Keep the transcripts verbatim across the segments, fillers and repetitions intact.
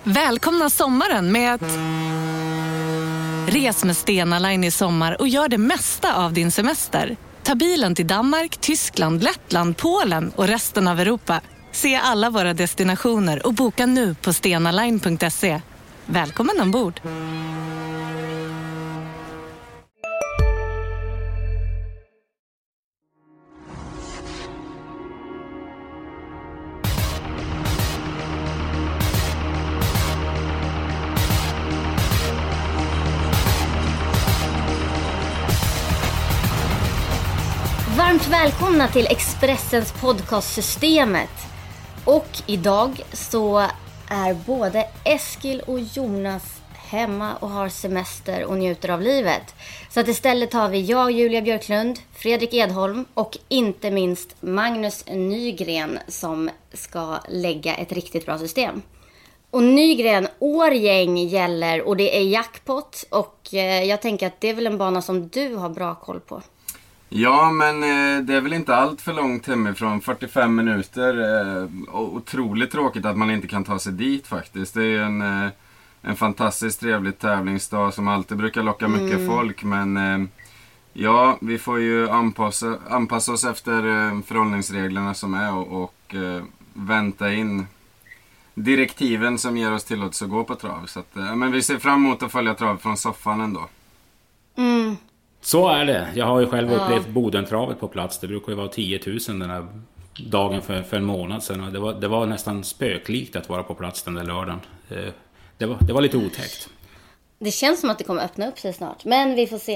Välkomna sommaren med att... Res med Stena Line i sommar och gör det mesta av din semester. Ta bilen till Danmark, Tyskland, Lettland, Polen och resten av Europa. Se alla våra destinationer och boka nu på stenaline punkt se. Välkommen ombord! Varmt välkomna till Expressens podcastsystemet. Och idag så är både Eskil och Jonas hemma och har semester och njuter av livet. Så att istället har vi jag, Julia Björklund, Fredrik Edholm och inte minst Magnus Nygren som ska lägga ett riktigt bra system. Och Nygren, Årgäng gäller och det är jackpot och jag tänker att det är väl en bana som du har bra koll på. Ja, men eh, det är väl inte allt för långt hemifrån, fyrtiofem minuter. Eh, otroligt tråkigt att man inte kan ta sig dit faktiskt. Det är en, eh, en fantastiskt trevlig tävlingsdag som alltid brukar locka mycket mm. folk. Men eh, ja, vi får ju anpassa, anpassa oss efter eh, förhållningsreglerna som är och, och eh, vänta in direktiven som ger oss tillåtelse att gå på trav. Så att, eh, men vi ser fram emot att följa trav från soffan ändå. Mm. Så är det. Jag har ju själv upplevt ja. Bodentravet på plats. Det brukar ju vara tio tusen den här dagen för, för en månad sedan. Det var, det var nästan spöklikt att vara på plats den där lördagen. Det var, det var lite otäckt. Det känns som att det kommer öppna upp sig snart. Men vi får se.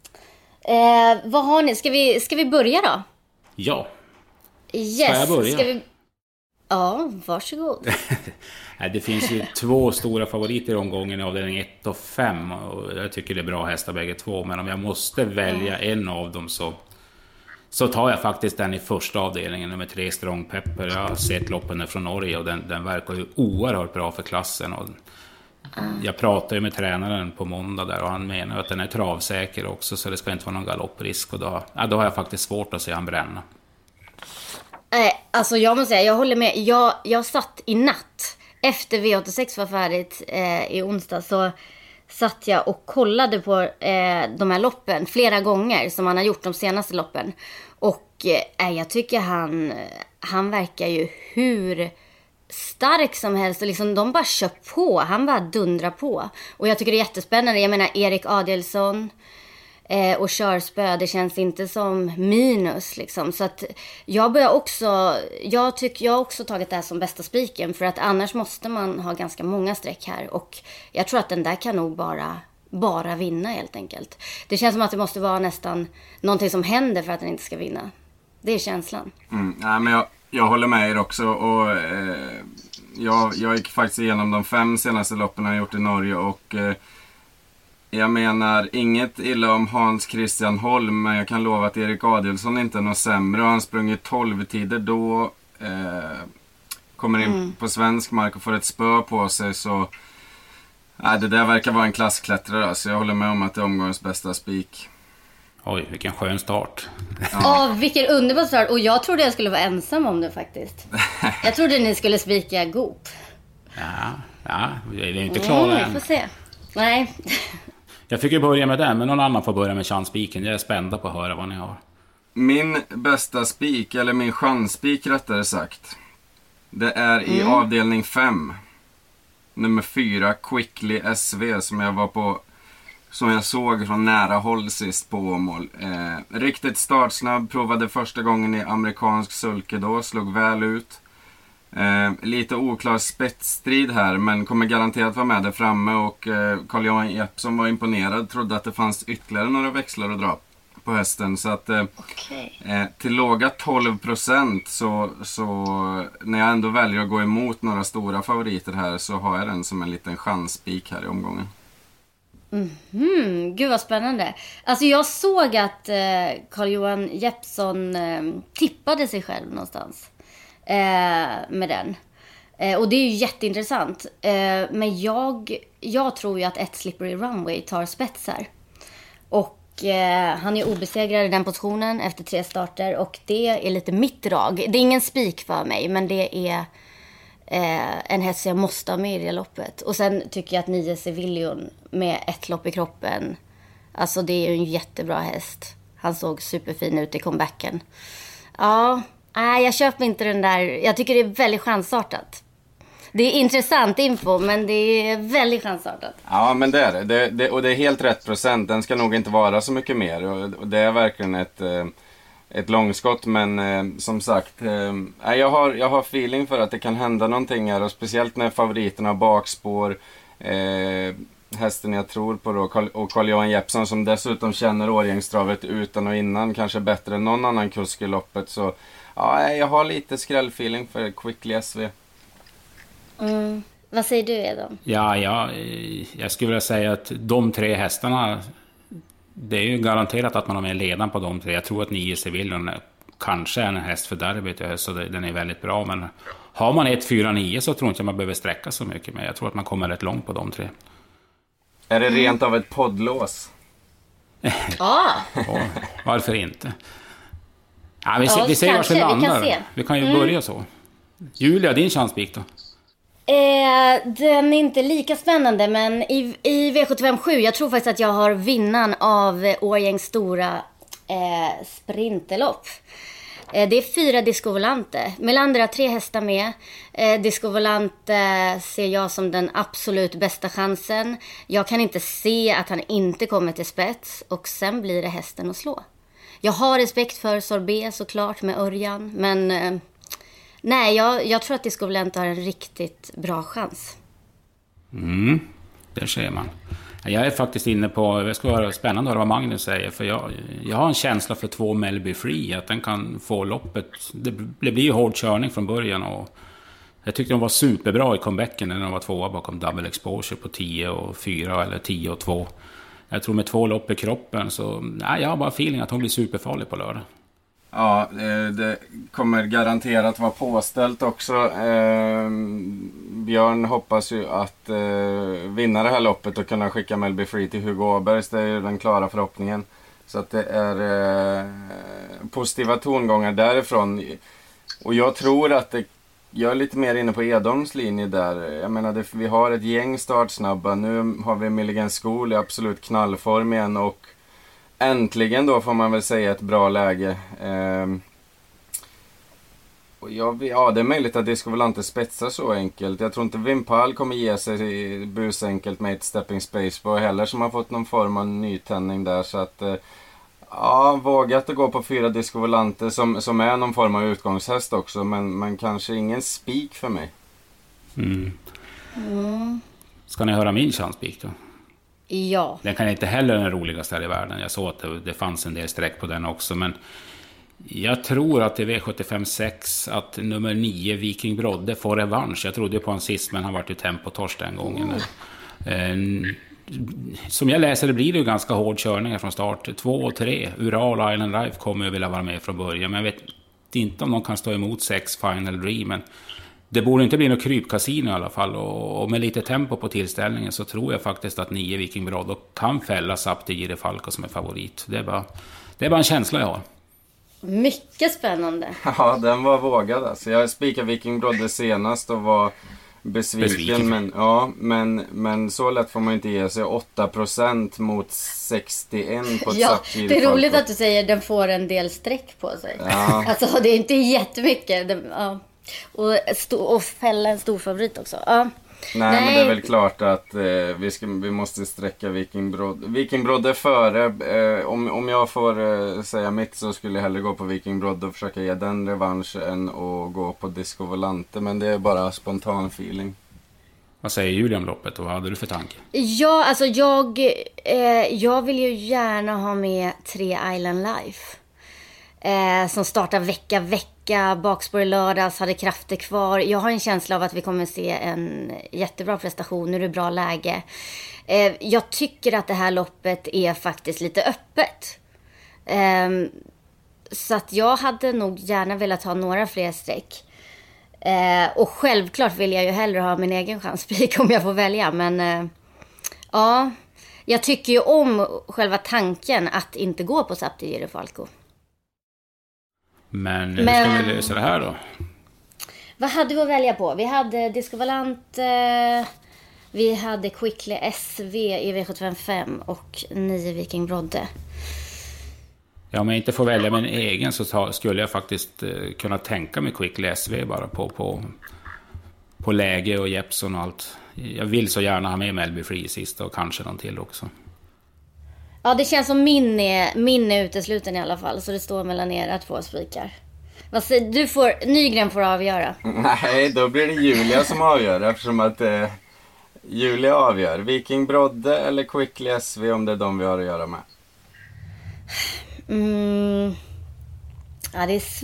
Eh, vad har ni? Ska vi, ska vi börja då? Ja. Yes. Ska jag börja? Ska vi... Ja, varsågod. Det finns ju två stora favoriter i omgången i avdelning ett och fem. Och jag tycker det är bra hästar bägge två. Men om jag måste välja en av dem så, så tar jag faktiskt den i första avdelningen. Nummer tre, Strong Pepper. Jag har sett loppen från Norge och den, den verkar ju oerhört bra för klassen. Och jag pratade ju med tränaren på måndag där och han menar att den är travsäker också. Så det ska inte vara någon galopprisk. Och då, ja, då har jag faktiskt svårt att se han bränna. Eh, alltså jag måste säga, jag håller med. Jag, jag satt i natt efter V åttiosex var färdigt eh, i onsdag så satt jag och kollade på eh, de här loppen flera gånger som han har gjort de senaste loppen. Och eh, jag tycker han, han verkar ju hur stark som helst och liksom de bara kör på. Han bara dundrar på. Och jag tycker det är jättespännande. Jag menar Erik Adielsson Eh, och körspö, det känns inte som minus liksom. Så att jag börjar också jag tycker jag har också tagit det här som bästa spiken för att annars måste man ha ganska många streck här och jag tror att den där kan nog bara bara vinna helt enkelt. Det känns som att det måste vara nästan någonting som händer för att den inte ska vinna. Det är känslan. Mm, nej, men jag, jag håller med er också och eh, jag, jag gick faktiskt igenom de fem senaste loppen jag har gjort i Norge och eh, jag menar, inget illa om Hans Christian Holm, men jag kan lova att Erik Adielsson inte är något sämre. Och han sprungit tolv tider då, eh, kommer in mm. på svensk mark och får ett spö på sig. Så nej, det där verkar vara en klassklättrare. Så jag håller med om att det är omgångens bästa spik. Oj, vilken skön start. Ja, oh, vilken underbar start. Och jag trodde jag skulle vara ensam om det faktiskt. Jag trodde ni skulle spika Goop. Ja, ja, vi är inte klara mm, än. Vi får se. Nej. Jag fick ju börja med den, men någon annan får börja med chansspiken. Jag är spänd på att höra vad ni har. Min bästa spik, eller min chansspik rättare sagt, det är i mm. avdelning fem. Nummer fyra, Quickly S V, som jag var på, som jag såg från nära håll sist på Åmål. Eh, riktigt startsnabb, provade första gången i amerikansk sulke då, slog väl ut. Eh, lite oklar spetsstrid här, men kommer garanterat vara med där framme och eh, Carl-Johan Jeppsson var imponerad, trodde att det fanns ytterligare några växlar att dra på hästen så att eh, okay. eh, till låga tolv procent så, så när jag ändå väljer att gå emot några stora favoriter här så har jag den som en liten chansspik här i omgången. Mm-hmm. Gud vad spännande. Alltså jag såg att eh, Carl-Johan Jeppsson eh, tippade sig själv någonstans med den. Och det är ju jätteintressant. Men jag, jag tror ju att ett Slippery Runway tar spetsar. Och han är obesegrad i den positionen efter tre starter. Och det är lite mitt drag. Det är ingen spik för mig, men det är eh, en häst jag måste ha med i det loppet. Och sen tycker jag att nio Sevillion med ett lopp i kroppen, alltså det är ju en jättebra häst. Han såg superfin ut i comebacken. Ja, nej, jag köper inte den där. Jag tycker det är väldigt chansartat. Det är intressant info, men det är väldigt chansartat. Ja, men det är det. det, det och det är helt rätt procent. Den ska nog inte vara så mycket mer. Och, och det är verkligen ett, ett långskott. Men eh, som sagt, eh, jag, har, jag har feeling för att det kan hända någonting här. Och speciellt när favoriterna har bakspår. Eh, hästen jag tror på då, och Carl-Johan Jeppsson, som dessutom känner Årjängstravet utan och innan, kanske bättre än någon annan kusk i loppet. Så ja, jag har lite skrällfeeling för Quickly S V. Mm. Vad säger du, Edom? Ja, ja, jag skulle vilja säga att de tre hästarna, det är ju garanterat att man har med ledan på de tre. Jag tror att nio Sevillion kanske är en häst för derbyt, så den är väldigt bra. Men har man ett fyra nio så tror inte jag man behöver sträcka så mycket. Men jag tror att man kommer rätt långt på de tre. Är det rent av ett poddlås? Ja. Ja, varför inte? Ja, vi ser, Ja, vi ser vart vi kanske, vi kan landar. se. Vi kan ju börja så. Julia, din chanspik då? Eh, den är inte lika spännande, men i, i V sjuttiofem sju, jag tror faktiskt att jag har vinnaren av Årjängs stora eh, sprinterlopp. Eh, det är fyra Disco Volante. Melander har tre hästar med. Eh, Disco Volante ser jag som den absolut bästa chansen. Jag kan inte se att han inte kommer till spets, och sen blir det hästen att slå. Jag har respekt för Sorbet såklart med Örjan, men eh, nej, jag, jag tror att Disco Volante har en riktigt bra chans. Mm, det ser man. Jag är faktiskt inne på, det ska vara spännande att höra vad Magnus säger, för jag, jag har en känsla för två Melby Free, att den kan få loppet. Det, det blir ju hård körning från början, och jag tyckte de var superbra i comebacken när de var tvåa bakom Double Exposure på tio och fyra eller tio och två. Jag tror med två lopp i kroppen så, nej, jag har bara feeling att hon blir superfarlig på lördag. Ja, det kommer garanterat vara påställt också. Eh, Björn hoppas ju att eh, vinna det här loppet och kunna skicka Melby Free till Hugo Åbergs. Det är ju den klara förhoppningen. Så att det är eh, positiva tongångar därifrån. Och jag tror att det, jag är lite mer inne på Edoms linje där. Jag menar, det, vi har ett gäng startsnabba. Nu har vi Milligan School i absolut knallform igen, och äntligen då får man väl säga ett bra läge. Ehm, och jag, ja, det är möjligt att Disco Volante spetsar så enkelt. Jag tror inte Vimpal kommer ge sig busenkelt med ett stepping space på heller, som har fått någon form av nytändning där. Så att, ja, vågat att gå på fyra Disco Volante som, som är någon form av utgångshäst också. Men, men kanske ingen spik för mig. Mm. Mm. Ska ni höra min chanspik då? Ja. Den kan inte heller den roligaste här i världen. Jag såg att det, det fanns en del streck på den också. Men jag tror att i V sjuttiofem sex att nummer nio Viking Brodde får revansch. Jag trodde på en sist, men han var ju tempotorsk den gången. Mm. Eh, som jag läser det blir det ju ganska hård körningar från start. Två och tre. Ural och Island Life kommer ju vilja vara med från början. Men jag vet inte om de kan stå emot sex Final Dream. Men det borde inte bli något krypkasino i alla fall, och med lite tempo på tillställningen så tror jag faktiskt att nio Viking Brodde kan fälla Sapti Gire Falco som är favorit. Det är, bara, det är bara en känsla jag har. Mycket spännande. Ja, den var vågad alltså. Jag spikade Viking Brodde senast och var besviken, besviken. Men, ja, men, men så lätt får man inte ge sig. åtta procent mot sextioen på ett ja, Sapti Gire det är Falco. roligt att du säger att den får en del streck på sig. Ja. Alltså det är inte jättemycket. Det, ja. Och, sto- och fälla en stor favorit också. Ja. Nej, Nej, men det är väl klart att eh, vi, ska, vi måste sträcka Viking Brodde. Viking Brodde före. Eh, om, om jag får eh, säga mitt så skulle jag hellre gå på Viking Brodde och försöka ge den revansch än att gå på Disco Volante. Men det är bara spontan feeling. Vad säger Julia om loppet och vad hade du för tanke? Ja, alltså jag, eh, jag vill ju gärna ha med tre Island Life. Eh, som startar vecka vecka, bakspår i lördags, hade krafter kvar. Jag har en känsla av att vi kommer se en jättebra prestation. Nu är det bra läge. Eh, jag tycker att det här loppet är faktiskt lite öppet. Eh, så att jag hade nog gärna velat ha några fler streck. Eh, och självklart vill jag ju hellre ha min egen chanspik om jag får välja. Men eh, ja, jag tycker ju om själva tanken att inte gå på Sapti Gire Falco. Men hur Men, ska vi lösa det här då? Vad hade vi att välja på? Vi hade Disco Valente, vi hade Quickly S V i V sjuttiofem och nio Viking Brodde. Ja, om jag inte får välja min egen så ta, skulle jag faktiskt eh, kunna tänka mig Quickly S V bara på, på, på läge och Jeppson och allt. Jag vill så gärna ha med Melby Free sist och kanske någon till också. Ja, det känns som min är, min är utesluten i alla fall. Så det står mellan era två spikar. Vad säger du? Får, Nygren får avgöra. Nej, då blir det Julia som avgör. Eftersom att eh, Julia avgör. Viking Brodde eller Quickly S V om det är de vi har att göra med. Mm. Ja, det är sv-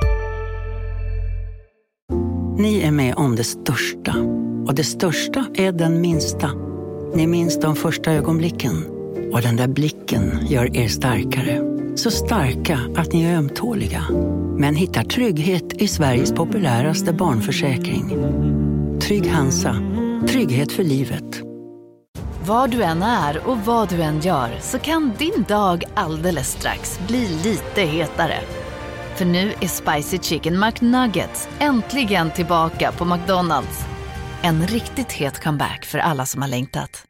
Ni är med om det största. Och det största är den minsta. Ni minns de första ögonblicken. Och den där blicken gör er starkare. Så starka att ni är ömtåliga. Men hittar trygghet i Sveriges populäraste barnförsäkring. Trygg Hansa. Trygghet för livet. Var du än är och vad du än gör så kan din dag alldeles strax bli lite hetare. För nu är Spicy Chicken McNuggets äntligen tillbaka på McDonald's. En riktigt het comeback för alla som har längtat.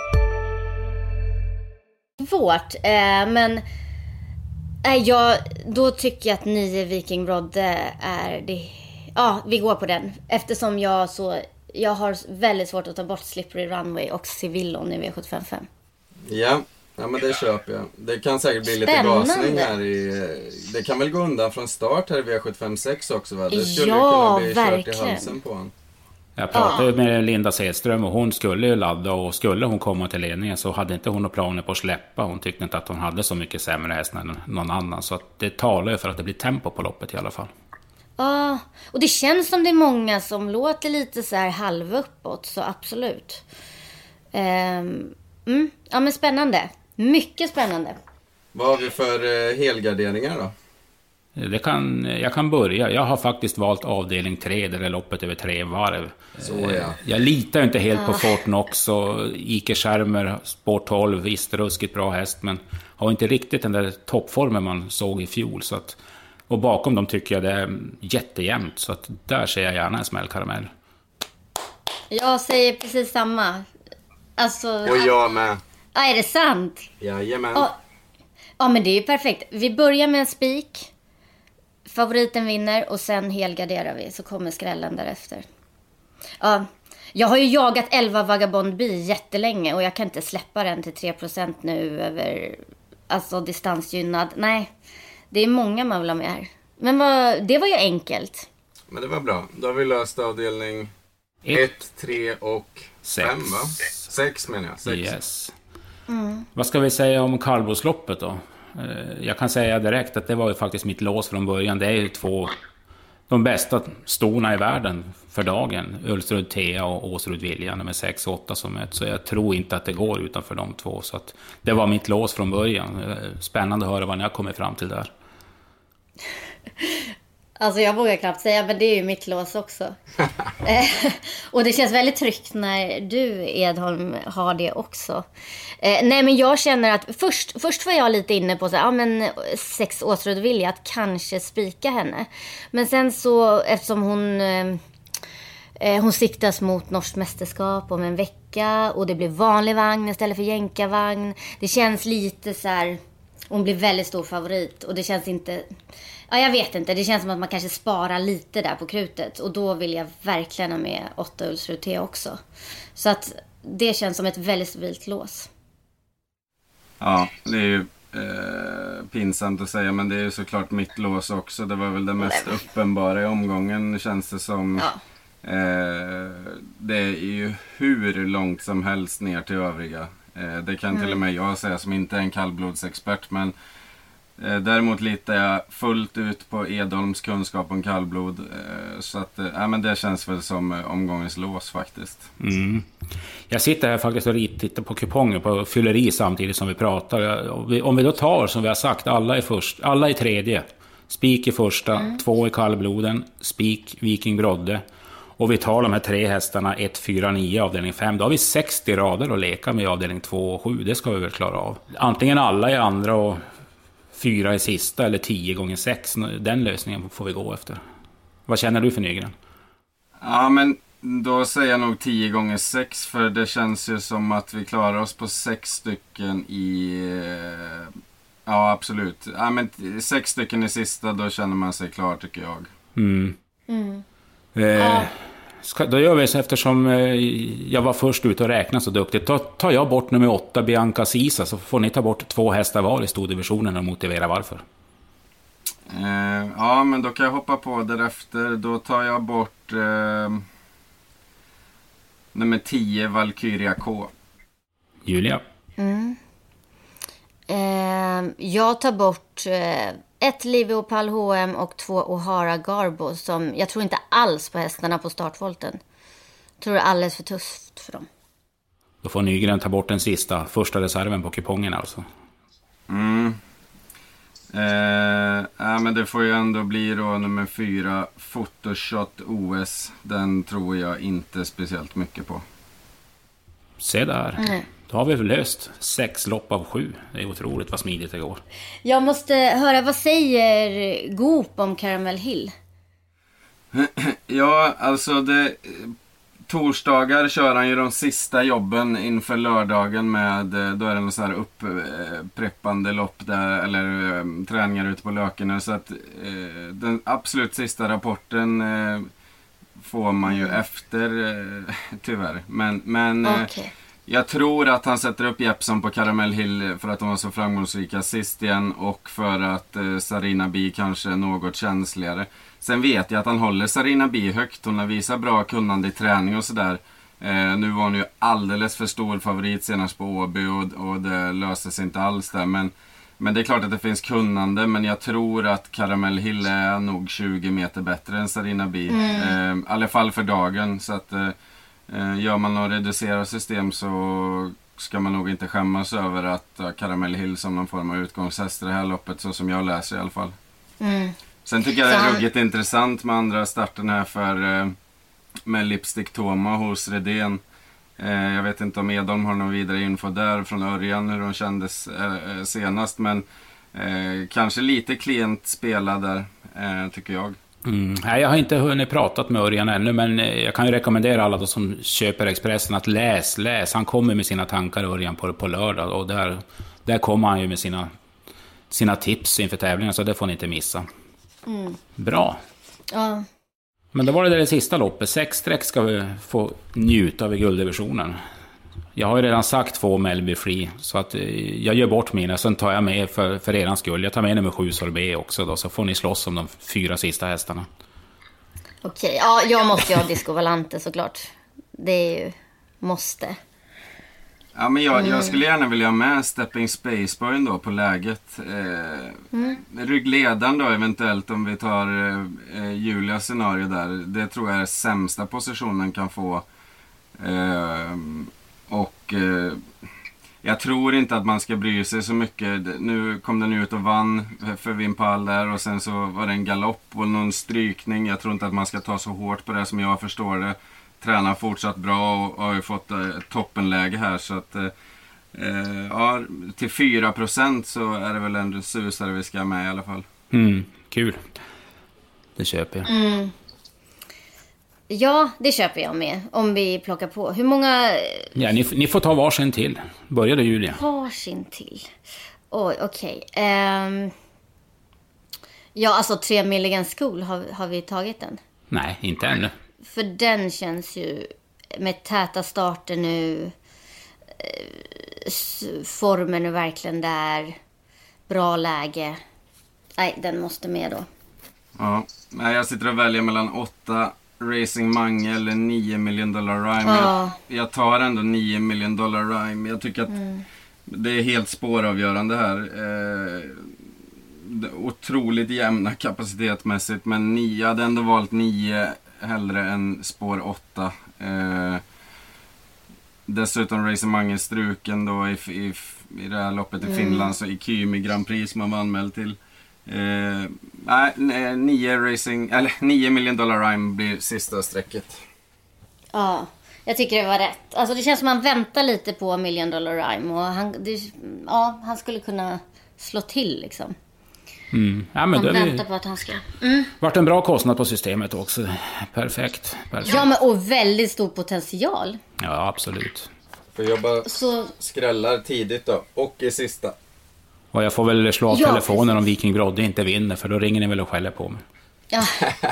Svårt, eh, men eh, jag, då tycker jag att nio Viking Brodde är det. Ja, vi går på den. Eftersom jag så jag har väldigt svårt att ta bort Slippery Runway och Civillon i V sjuttiofem. Ja, ja men det köper jag. Det kan säkert bli lite Spännande. gasning här i, det kan väl gå undan från start här i V sjuttiofem sex också, va? Det skulle Ja, ju kunna bli kört i verkligen. halsen på honom. Jag pratade ja. med Linda Sedström och hon skulle ju ladda, och skulle hon komma till ledningen så hade inte hon några planer på att släppa. Hon tyckte inte att hon hade så mycket sämre häst än någon annan, så att det talar ju för att det blir tempo på loppet i alla fall. Ja, och det känns som det är många som låter lite så här halv uppåt, så absolut. Um, mm, ja men spännande. Mycket spännande. Vad har vi för uh, helgarderingar då? Det kan, jag kan börja. Jag har faktiskt valt avdelning tre där det är loppet över tre varv. Så, ja. Jag litar inte helt på Fortnox och Ike Schermer, Sport tolv, visst ruskigt bra häst, men har inte riktigt den där toppformen man såg i fjol. Så att, och bakom dem tycker jag det är jättejämnt, så att där ser jag gärna en smällkaramell. Jag säger precis samma. Alltså, och jag med. Ja, är det sant? Jajamän. Ja, ja, men det är ju perfekt. Vi börjar med en spik. Favoriten vinner och sen helgarderar vi, så kommer skrällen därefter. Ja, jag har ju jagat elva Vagabond Bee jättelänge och jag kan inte släppa den till tre procent nu över, alltså distansgynnad. Nej, det är många man vill ha med här. Men vad, det var ju enkelt. Men det var bra. Då har vi löst avdelning ett, tre och fem, va? sex menar jag. sex. Yes. Mm. Vad ska vi säga om kallblodsloppet då? Jag kan säga direkt att det var ju faktiskt mitt lås från början. Det är ju två de bästa storna i världen för dagen. Ulsrud Thea och Åsrud Vilja med sex och åtta som möts. Så jag tror inte att det går utanför de två. Så att det var mitt lås från början. Spännande att höra vad ni har kommit fram till där. Alltså jag vågar knappt säga, men det är ju mitt lås också. Och det känns väldigt tryggt när du, Edholm, har det också. Eh, nej men jag känner att först, först var jag lite inne på så, ja, men sex Åsrud Vilja att kanske spika henne. Men sen så, eftersom hon, eh, hon siktas mot norskt mästerskap om en vecka och det blir vanlig vagn istället för jänkarvagn. Det känns lite så här, hon blir väldigt stor favorit och det känns inte... Ja, jag vet inte. Det känns som att man kanske sparar lite där på krutet. Och då vill jag verkligen ha med åtta Ulsrud T också. Så att det känns som ett väldigt stabilt lås. Ja, det är ju eh, pinsamt att säga. Men det är ju såklart mitt lås också. Det var väl det mest Nej. uppenbara i omgången, känns det som. Ja. Eh, det är ju hur långt som helst ner till övriga. Eh, det kan mm. till och med jag säga som inte är en kallblodsexpert. Men däremot litar jag fullt ut på Edholms kunskap om kallblod. Så att, ja, men det känns väl som omgångens lås faktiskt. Mm. Jag sitter här faktiskt och tittar på kuponger på fylleri samtidigt som vi pratar. Om vi då tar, som vi har sagt, alla i först, alla i tredje. Spik i första, mm. två i kallbloden, spik Viking Brodde. Och vi tar de här tre hästarna ett, fyra, nio avdelning fem. Då har vi sextio rader att leka med i avdelning två och sju. Det ska vi väl klara av. Antingen alla i andra och fyra i sista eller tio gånger sex. Den lösningen får vi gå efter. Vad känner du för Nygren? Ja, men då säger jag nog tio gånger sex, för det känns ju som att vi klarar oss på sex stycken i... Ja, absolut. Ja, men sex stycken i sista, då känner man sig klar, tycker jag. Mm. Mm. Eh, Ja. ska, då gör vi så, eftersom eh, jag var först ut och räkna så duktigt. Då tar jag bort nummer åtta, Bianca Sisa, så får ni ta bort två hästar var i stordivisionen och motivera varför. Eh, ja, men då kan jag hoppa på därefter. Då tar jag bort eh, nummer tio, Valkyria K. Julia? Mm. Eh, jag tar bort eh, ett Liviopal H M och två O'Hara Garbo, som jag tror inte alls på hästarna på startvolten. Jag tror det är alldeles för tufft för dem. Då får Nygren ta bort den sista, första reserven på kupongen alltså. Mm. Eh, ja, men det får ju ändå bli då nummer fyra, Photoshot O S. Den tror jag inte speciellt mycket på. Se där. Mm. Då har vi väl löst sex lopp av sju. Det är otroligt vad smidigt det går. Jag måste höra, vad säger Goop om Caramel Hill? Ja, alltså det... Torsdagar kör han ju de sista jobben inför lördagen med, då är det någon sån här uppreppande lopp där, eller eh, träningar ute på Lökene, så att eh, den absolut sista rapporten eh, får man ju efter, eh, tyvärr. Men, men eh, Okay. jag tror att han sätter upp Jeppson på Caramel Hill för att de var så framgångsrika sist igen, och för att eh, Sarina B kanske är något känsligare. Sen vet jag att han håller Sarina B högt. Hon har visat bra kunnande i träning och sådär. Eh, nu var hon ju alldeles för stor favorit senast på Åby, och, och det löste sig inte alls där. Men, men det är klart att det finns kunnande, men jag tror att Caramel Hill är nog tjugo meter bättre än Sarina B. Mm. Eh, I alla fall för dagen. Så att eh, gör man något reducerat system så ska man nog inte skämmas över att ha Caramel Hill som någon form av utgångshäst i det här loppet, så som jag läser i alla fall. Mm. Sen tycker jag det är ruggigt intressant med andra starten här för, med Lipstick Toma hos Redén. Jag vet inte om Edholm har någon vidare info där från Örjan, hur de kändes senast, men kanske lite klient spelad där, tycker jag. Mm. Nej, jag har inte hunnit pratat med Örjan ännu, men jag kan ju rekommendera alla som köper Expressen att läs, läs. Han kommer med sina tankar, Örjan, på, på lördag, och där, där kommer han ju med sina, sina tips inför tävlingen, så det får ni inte missa. Mm. Bra. Ja. Men då var det det sista loppet. Sex streck ska vi få njuta av i gulddivisionen. Jag har ju redan sagt två Melby Free, så att jag gör bort mina. Sen tar jag med för, för eran skull. Jag tar med nummer sju Sorbet också då, så får ni slåss om de fyra sista hästarna. Okej, ja, jag måste ju ha Disco Valante såklart. Det är ju måste. Ja, men jag, jag skulle gärna vilja ha med Stepping Spaceboy då på läget. Eh, mm. Ryggledaren då eventuellt, om vi tar eh, Julias scenario där. Det tror jag är sämsta positionen kan få. Eh, och eh, jag tror inte att man ska bry sig så mycket. Nu kom den ut och vann för Vimpal där, och sen så var det en galopp och någon strykning. Jag tror inte att man ska ta så hårt på det som jag förstår det. Tränar fortsatt bra och har ju fått ett eh, toppenläge här, så att eh, ja, till fyra procent så är det väl en susare vi ska ha med i alla fall. Mm, kul. Det köper jag. Mm. Ja, det köper jag med, om vi plockar på. Hur många... Ja, ni, ni får ta varsin till. Börjar du, Julia? Varsin till. Oj, okej. Okay. Um... Ja, alltså tre Milligan School, har, har vi tagit den? Nej, inte ännu. För den känns ju med täta starter nu. Formen är verkligen där. Bra läge. Nej, den måste med då. Ja, jag sitter och väljer mellan åtta Racing Mange eller nio million dollar rhyme. Ja. Jag, jag tar ändå nio million dollar rhyme. Jag tycker att mm. det är helt spåravgörande här. Eh, otroligt jämna kapacitetmässigt, men nio, jag hade ändå valt nio hellre än spår åtta. Eh, dessutom Racing Mange struken då i, i, i det här loppet i mm. Finland, så i Kymi Grand Prix som man var anmäld till. Eh, nej, nio racing, eller nio million dollar rhyme blir sista strecket. Ja, jag tycker det var rätt. Alltså det känns som man väntar lite på million dollar rhyme, och han, det, ja, han skulle kunna slå till liksom. Mm. Ja, men Han det väntar på att han ska... Mm. Vart en bra kostnad på systemet också. Perfekt. Perfekt. Ja, men och väldigt stor potential. Ja, absolut. För jag bara Så... skrällar tidigt då. Och i sista. Och jag får väl slå av Ja, telefonen precis. om Viking Brodde inte vinner. För då ringer ni väl och skäller på mig. Ja.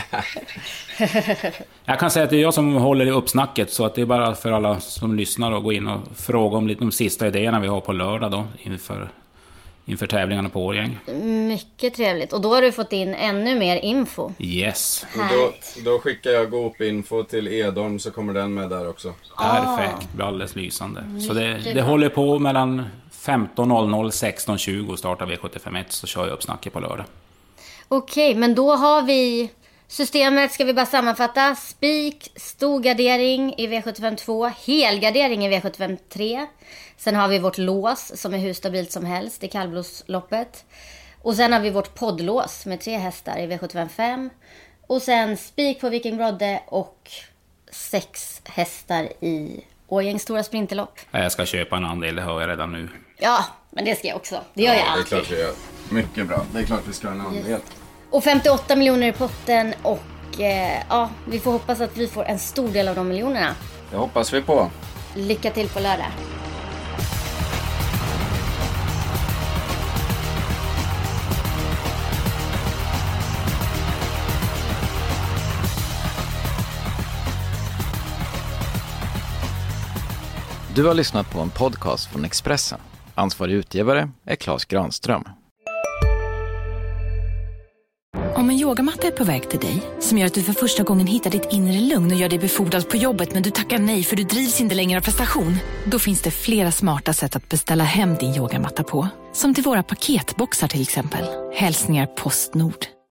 Jag kan säga att det är jag som håller i uppsnacket. Så att det är bara för alla som lyssnar att gå in och fråga om lite de sista idéerna vi har på lördag då. Inför, inför tävlingarna på Årjäng. Mycket trevligt. Och då har du fått in ännu mer info. Yes. Och då, då skickar jag Goop-info till Edholm så kommer den med där också. Perfekt. Det blir alldeles lysande. Så det, Mycket det bra. håller på mellan femton noll noll och sexton tjugo startar V sjuttiofem ett. Så kör jag uppsnacket på lördag. Okej, men då har vi systemet, ska vi bara sammanfatta. Spik, stor gardering i V sjuttiofem två, helgardering i V sjuttiofem tre. Sen har vi vårt lås som är hur stabilt som helst i kallblodsloppet. Och sen har vi vårt poddlås med tre hästar i V sjuttiofem fem. Och sen spik på Viking Brodde och sex hästar i Årjängs stora sprinterlopp. Jag ska köpa en andel, det hör jag redan nu. Ja, men det ska jag också. Det gör jag Ja, det är alltid. klart vi gör. Mycket bra. Det är klart vi ska ha en andel. Och femtioåtta miljoner i potten och eh, ja, vi får hoppas att vi får en stor del av de miljonerna. Det hoppas vi på. Lycka till på lördag. Du har lyssnat på en podcast från Expressen. Ansvarig utgivare är Claes Granström. Om en yogamatta är på väg till dig, som gör att du för första gången hittar ditt inre lugn och gör dig befordrad på jobbet men du tackar nej för du drivs inte längre av prestation. Då finns det flera smarta sätt att beställa hem din yogamatta på. Som till våra paketboxar till exempel. Hälsningar Postnord.